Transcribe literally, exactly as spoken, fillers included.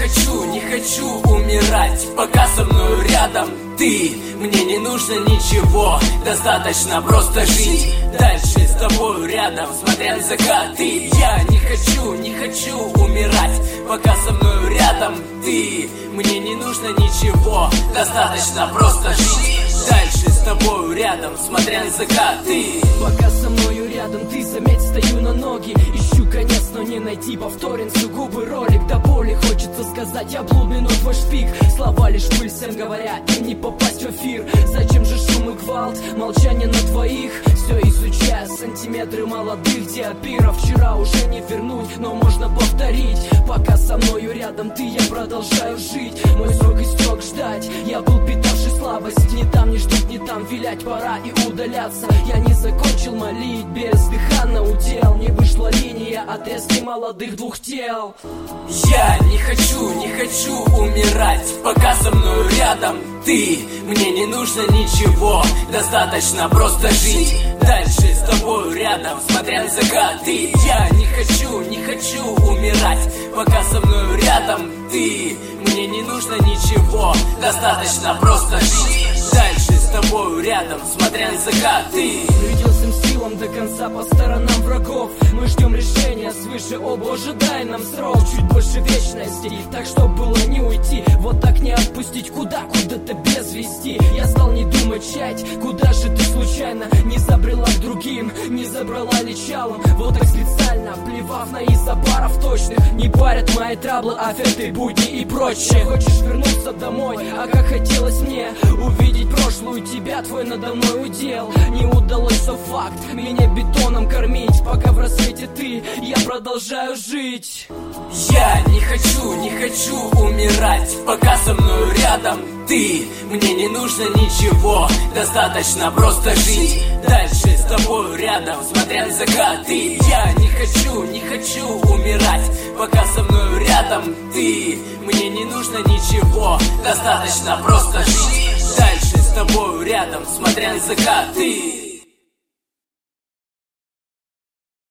хочу, не хочу умирать, пока со мной рядом ты. Мне не нужно ничего, достаточно просто жить дальше с тобой рядом, смотря на закаты. Я не хочу, не хочу умирать, пока со мной рядом ты. Мне не нужно ничего, достаточно просто жить дальше с тобой рядом, смотря на закаты. Пока со мною рядом ты, заметь, стою на ноги. Ищу конец, но не найти, повторен сугубый ролик. До боли хочется сказать, я блудный, но твой шпик. Слова лишь пыль, всем говоря, им не попасть в эфир. Зачем же шум и гвалт, молчание на двоих? Все изучая сантиметры молодых диапиров. Вчера уже не вернуть, но можно повторить. Пока со мною рядом ты, я продолжаю жить. Мой срок истек ждать, я был питавший слабость. Не там, не ждут, не там, вилять пора и удаляться. Я не закончил молить, бездыханно удел. Не вышла линия отрезки молодых двух тел. Я не хочу, не хочу умирать, пока со мной рядом ты. Мне не нужно ничего, достаточно просто жить дальше с тобой рядом, смотря на закаты. Я не хочу, не хочу умирать, пока со мной рядом ты. Мне не нужно ничего, достаточно просто жить дальше с тобой рядом, смотря на закаты. Предел всем силам до конца по сторонам врагов. Мы ждем решения свыше, о боже, дай нам срок. Чуть больше вечности, так что было не уйти. Вот так не отпустить, куда, куда-то без вести. Я стал не думать, чать, куда же ты случайно не забрела к другим, не забрала лечалом. Вот так специально, плевав на из-за баров точных. Не парят мои траблы, аферты, будни и прочее. Хочешь вернуться домой, а как хотелось мне увидеть прошлую тебя, твой надо мной удел. Не удалось, все факт, меня бетоном кормить. Пока в рассвете ты, я продолжаю жить. Я не хочу, не хочу умирать, пока со мной рядом ты. Мне не нужно ничего, достаточно просто жить дальше с тобой рядом, смотря на закаты. Я не хочу, не хочу умирать, пока со мной рядом ты. Мне не нужно ничего, достаточно просто жить дальше с тобой рядом, смотря на закаты.